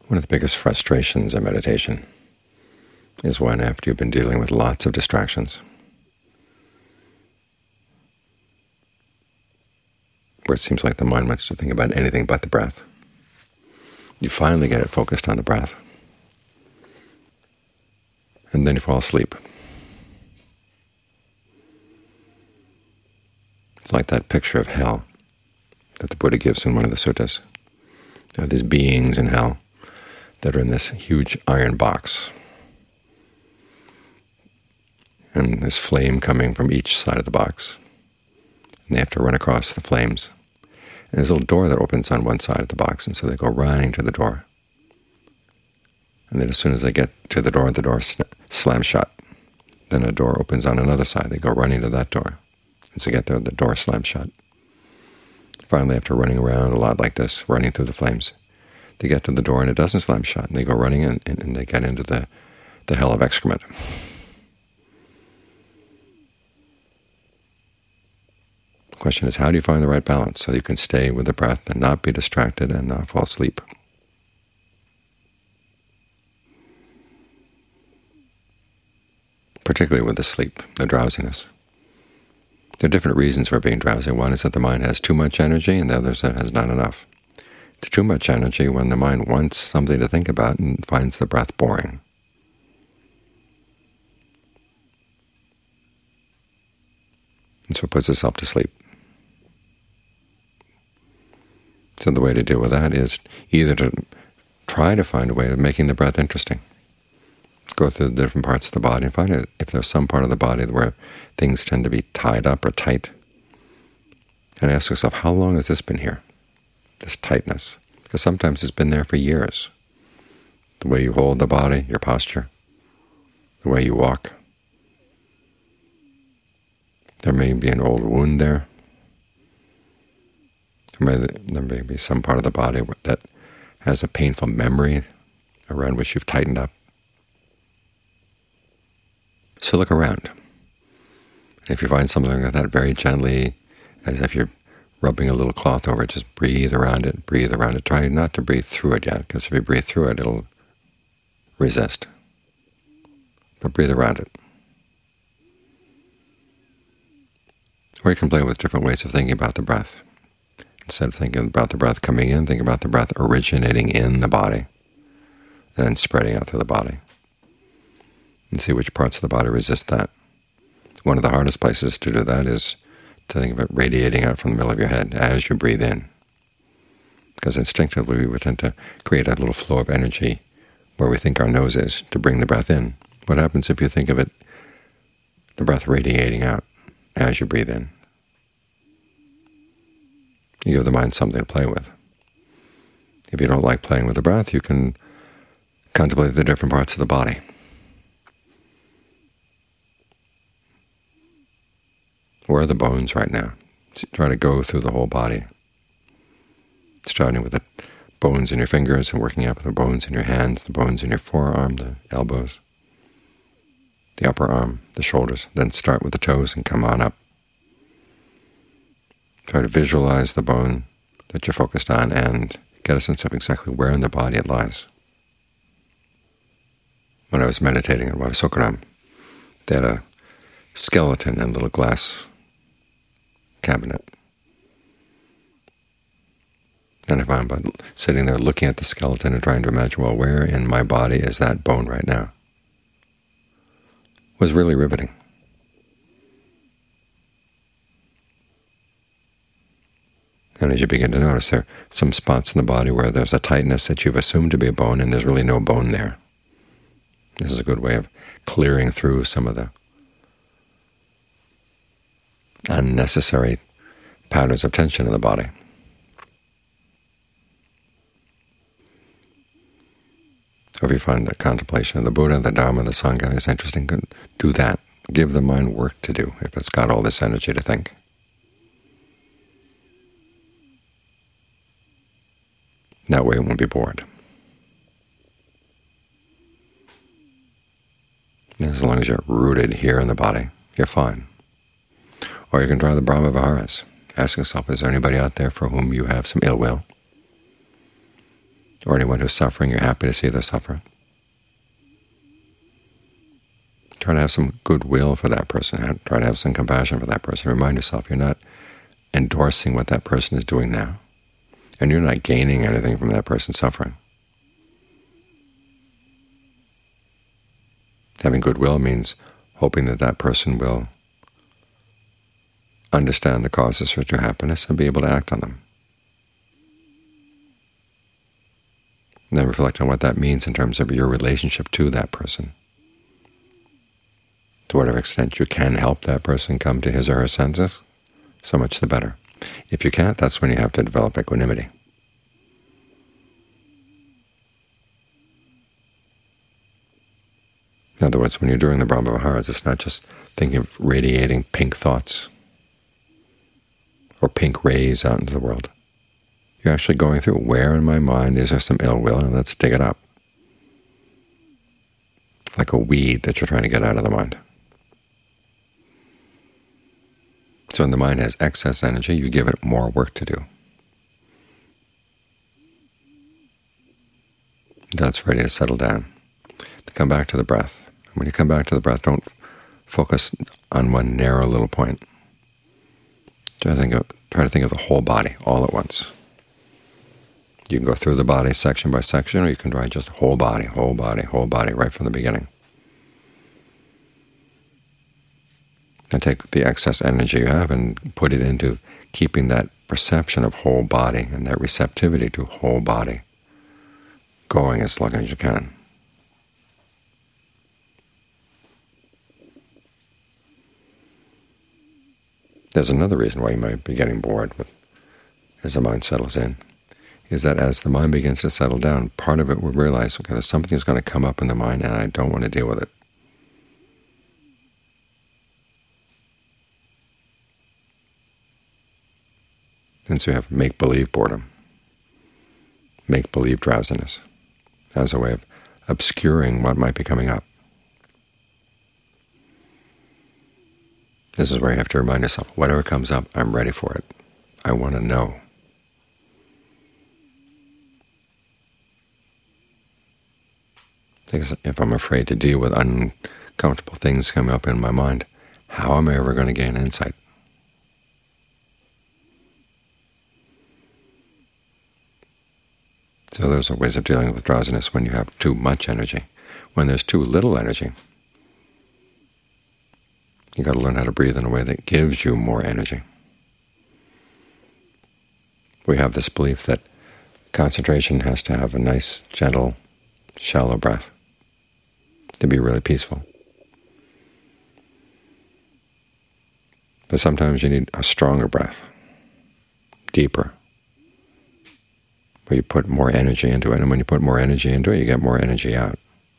One of the biggest frustrations in meditation is when, after you've been dealing with lots of distractions, where it seems like the mind wants to think about anything but the breath, you finally get it focused on the breath, and then you fall asleep. It's like that picture of hell that the Buddha gives in one of the suttas. There are these beings in hell that are in this huge iron box, and there's flame coming from each side of the box, and they have to run across the flames. And there's a little door that opens on one side of the box, and so they go running to the door. And then as soon as they get to the door slams shut. Then a door opens on another side. They go running to that door. And so they get there, the door slams shut. Finally, after running around a lot like this, running through the flames, they get to the door and it doesn't slam shut, and they go running and they get into the hell of excrement. The question is, how do you find the right balance so you can stay with the breath and not be distracted and not fall asleep? Particularly with the sleep, the drowsiness. There are different reasons for being drowsy. One is that the mind has too much energy, and the other is that it has not enough. It's too much energy when the mind wants something to think about and finds the breath boring. And so it puts itself to sleep. So the way to deal with that is either to try to find a way of making the breath interesting. Go through the different parts of the body and find out if there's some part of the body where things tend to be tied up or tight. And ask yourself, how long has this been here, this tightness? Because sometimes it's been there for years. The way you hold the body, your posture, the way you walk. There may be an old wound there. There may be some part of the body that has a painful memory around which you've tightened up. So look around. If you find something like that, very gently, as if you're rubbing a little cloth over it, just breathe around it, breathe around it. Try not to breathe through it yet, because if you breathe through it, it'll resist. But breathe around it. Or you can play with different ways of thinking about the breath. Instead of thinking about the breath coming in, think about the breath originating in the body and then spreading out through the body. And see which parts of the body resist that. One of the hardest places to do that is to think of it radiating out from the middle of your head as you breathe in. Because instinctively we would tend to create a little flow of energy where we think our nose is to bring the breath in. What happens if you think of it, the breath radiating out as you breathe in? You give the mind something to play with. If you don't like playing with the breath, you can contemplate the different parts of the body. Where are the bones right now? Try to go through the whole body, starting with the bones in your fingers and working up with the bones in your hands, the bones in your forearm, the elbows, the upper arm, the shoulders. Then start with the toes and come on up. Try to visualize the bone that you're focused on and get a sense of exactly where in the body it lies. When I was meditating at Wat Sokaram, they had a skeleton in a little glass cabinet. And I found by sitting there looking at the skeleton and trying to imagine, well, where in my body is that bone right now? It was really riveting. And as you begin to notice, there are some spots in the body where there's a tightness that you've assumed to be a bone, and there's really no bone there. This is a good way of clearing through some of the unnecessary patterns of tension in the body. Or if you find the contemplation of the Buddha, the Dharma, the Sangha is interesting, do that. Give the mind work to do if it's got all this energy to think. That way it won't be bored. As long as you're rooted here in the body, you're fine. Or you can try the Brahma Viharas. Ask yourself, is there anybody out there for whom you have some ill will? or anyone who's suffering, you're happy to see their suffering. Try to have some goodwill for that person. Try to have some compassion for that person. Remind yourself you're not endorsing what that person is doing now, and you're not gaining anything from that person's suffering. Having goodwill means hoping that that person will understand the causes for true happiness and be able to act on them. And then reflect on what that means in terms of your relationship to that person. To whatever extent you can help that person come to his or her senses, so much the better. If you can't, that's when you have to develop equanimity. In other words, when you're doing the Brahma Viharas, it's not just thinking of radiating pink thoughts or pink rays out into the world. You're actually going through, where in my mind is there some ill will, and let's dig it up. Like a weed that you're trying to get out of the mind. So when the mind has excess energy, you give it more work to do. That's ready to settle down, to come back to the breath. And when you come back to the breath, don't focus on one narrow little point. Try to think of the whole body all at once. You can go through the body section by section, or you can try just whole body, whole body, whole body, right from the beginning. And take the excess energy you have and put it into keeping that perception of whole body and that receptivity to whole body going as long as you can. There's another reason why you might be getting bored as the mind settles in, is that as the mind begins to settle down, part of it will realize, okay, there's something that's going to come up in the mind and I don't want to deal with it. And so you have make-believe boredom, make-believe drowsiness, as a way of obscuring what might be coming up. This is where you have to remind yourself, whatever comes up, I'm ready for it. I want to know. Because if I'm afraid to deal with uncomfortable things coming up in my mind, how am I ever going to gain insight? So those are ways of dealing with drowsiness when you have too much energy. When there's too little energy, you've got to learn how to breathe in a way that gives you more energy. We have this belief that concentration has to have a nice, gentle, shallow breath to be really peaceful. But sometimes you need a stronger breath, deeper, where you put more energy into it. And when you put more energy into it, you get more energy out.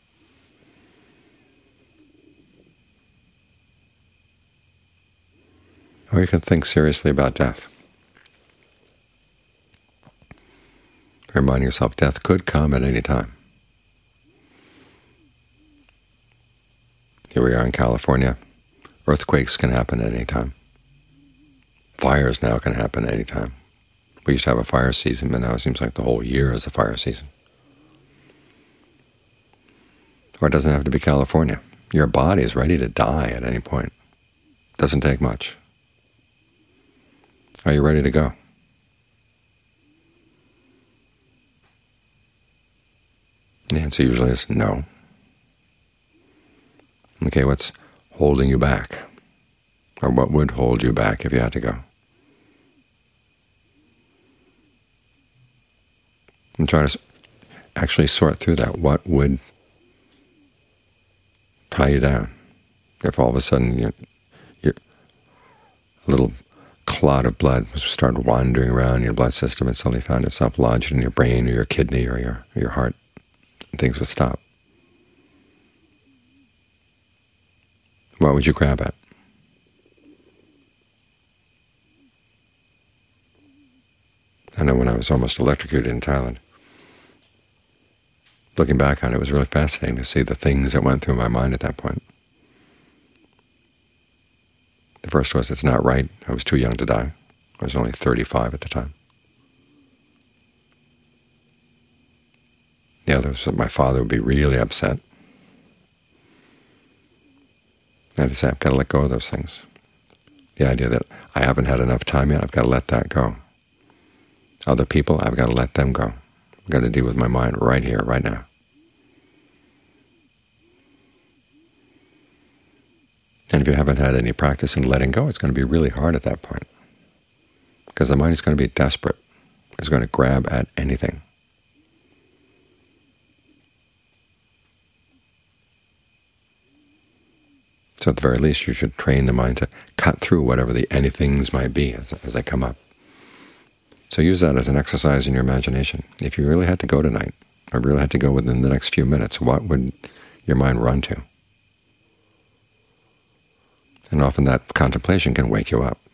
Or you can think seriously about death. Remind yourself death could come at any time. Here we are in California. Earthquakes can happen at any time. Fires now can happen at any time. We used to have a fire season, but now it seems like the whole year is a fire season. Or it doesn't have to be California. Your body is ready to die at any point. It doesn't take much. Are you ready to go? The answer usually is no. Okay, what's holding you back? Or what would hold you back if you had to go? And try to actually sort through that. What would tie you down? If all of a sudden you're a little clot of blood started wandering around your blood system and suddenly found itself lodged in your brain or your kidney or your heart, and things would stop. What would you grab at? I know when I was almost electrocuted in Thailand, looking back on it, it was really fascinating to see the things that went through my mind at that point. The first was, it's not right. I was too young to die. I was only 35 at the time. The other is that my father would be really upset. And I say, I've got to let go of those things. The idea that I haven't had enough time yet, I've got to let that go. Other people, I've got to let them go. I've got to deal with my mind right here, right now. And if you haven't had any practice in letting go, it's going to be really hard at that point, because the mind is going to be desperate. It's going to grab at anything. So at the very least, you should train the mind to cut through whatever the anythings might be as they come up. So use that as an exercise in your imagination. If you really had to go tonight, or really had to go within the next few minutes, what would your mind run to? And often that contemplation can wake you up.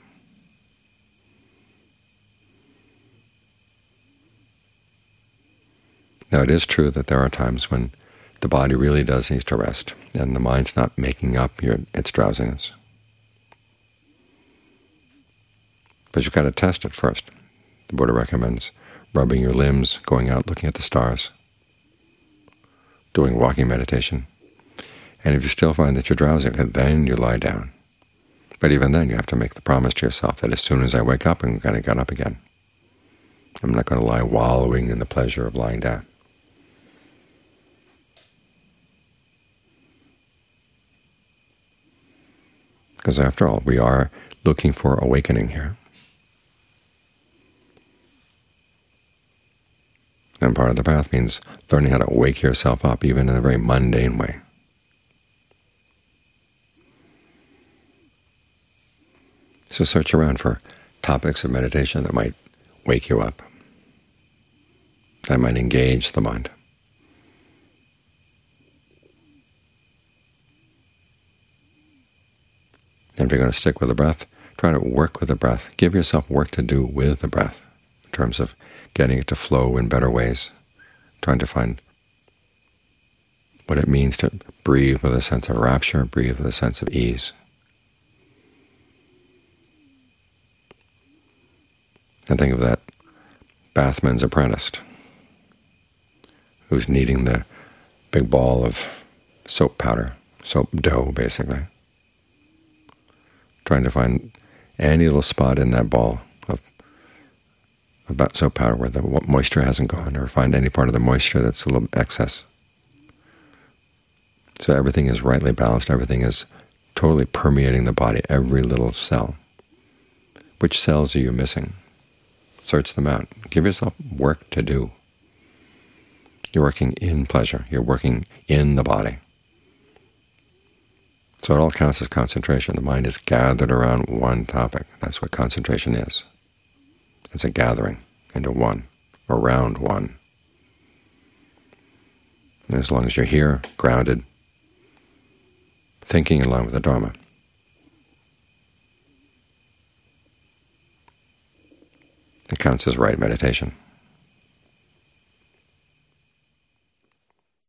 Now, it is true that there are times when the body really does need to rest, and the mind's not making up its drowsiness. But you've got to test it first. The Buddha recommends rubbing your limbs, going out looking at the stars, doing walking meditation. And if you still find that you're drowsy, then you lie down. But even then, you have to make the promise to yourself that as soon as I wake up, I'm going to get up again. I'm not going to lie wallowing in the pleasure of lying down. Because after all, we are looking for awakening here. And part of the path means learning how to wake yourself up, even in a very mundane way. So search around for topics of meditation that might wake you up, that might engage the mind. And if you're going to stick with the breath, try to work with the breath. Give yourself work to do with the breath in terms of getting it to flow in better ways, trying to find what it means to breathe with a sense of rapture, breathe with a sense of ease. And think of that bathman's apprentice who's kneading the big ball of soap powder, soap dough basically, trying to find any little spot in that ball of soap powder where the moisture hasn't gone, or find any part of the moisture that's a little excess. So everything is rightly balanced, everything is totally permeating the body, every little cell. Which cells are you missing? Search them out. Give yourself work to do. You're working in pleasure. You're working in the body. So it all counts as concentration. The mind is gathered around one topic. That's what concentration is. It's a gathering into one, around one. And as long as you're here, grounded, thinking in line with the Dharma, it counts as right meditation.